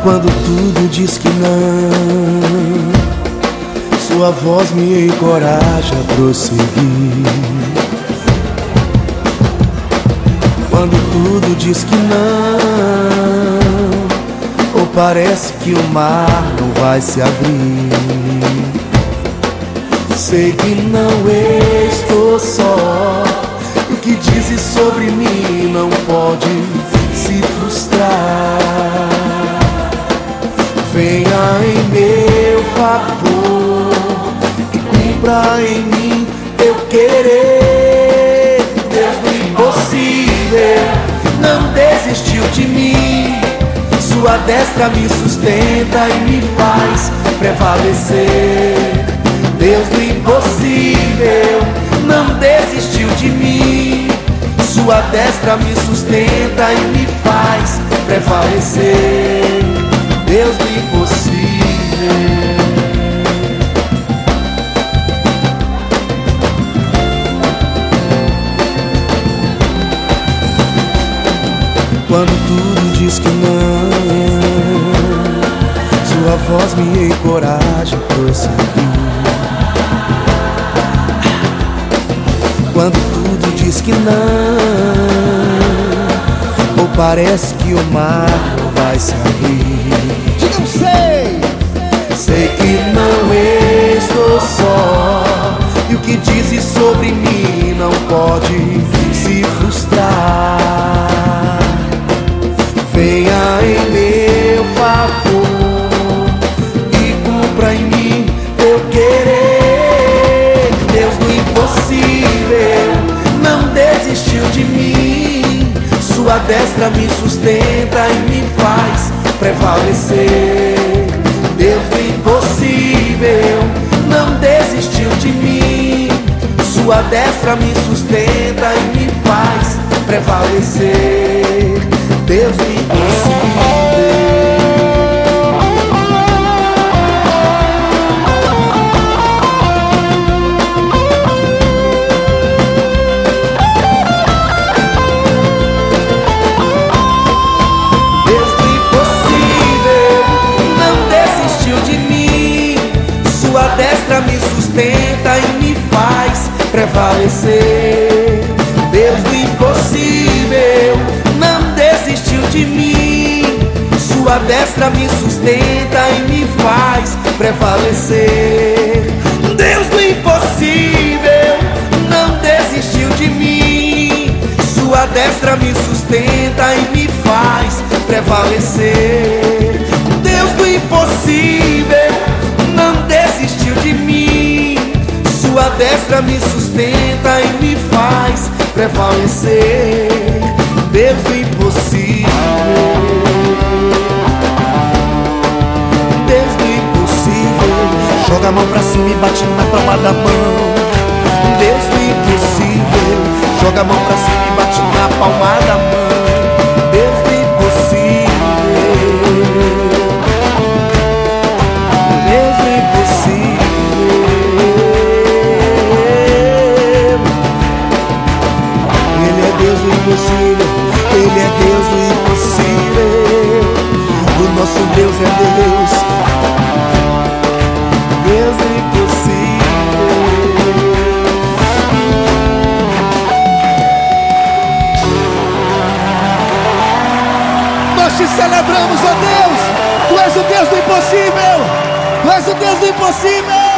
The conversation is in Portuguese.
Quando tudo diz que não, sua voz me encoraja a prosseguir. Quando tudo diz que não, ou parece que o mar não vai se abrir, sei que não estou só, e o que dizes sobre mim não pode se frustrar. Venha em meu favor e cumpra em mim eu querer. Deus do impossível não desistiu de mim, sua destra me sustenta e me faz prevalecer. Deus do impossível não desistiu de mim, sua destra me sustenta e me faz prevalecer. Deus do impossível. Quando tudo diz que não, sua voz me encoraja a prosseguir. Quando tudo diz que não, ou parece que o mar não vai se abrir, Eu sei que não estou só, e o que dizes sobre mim não pode se frustrar. Venha em meu favor e cumpra em mim eu querer. Deus do impossível não desistiu de mim, sua destra me sustenta e me faz prevalecer. Deus do impossível não desistiu de mim, sua destra me sustenta e me faz prevalecer. Deus do impossível. Sua destra me sustenta e me faz prevalecer. Deus do impossível não desistiu de mim, sua destra me sustenta e me faz prevalecer. Deus do impossível não desistiu de mim, sua destra me sustenta e me faz prevalecer. Deus do impossível não desistiu de mim, sua destra me sustenta e me faz prevalecer. Deus do impossível. Deus do impossível. Joga a mão pra cima e bate na palma da mão. Deus do impossível. Joga a mão pra cima e bate na palma da mão. Deus do impossível. Ele é Deus do impossível. O nosso Deus é Deus, Deus do impossível. Nós te celebramos, ó Deus. Tu és o Deus do impossível. Tu és o Deus do impossível.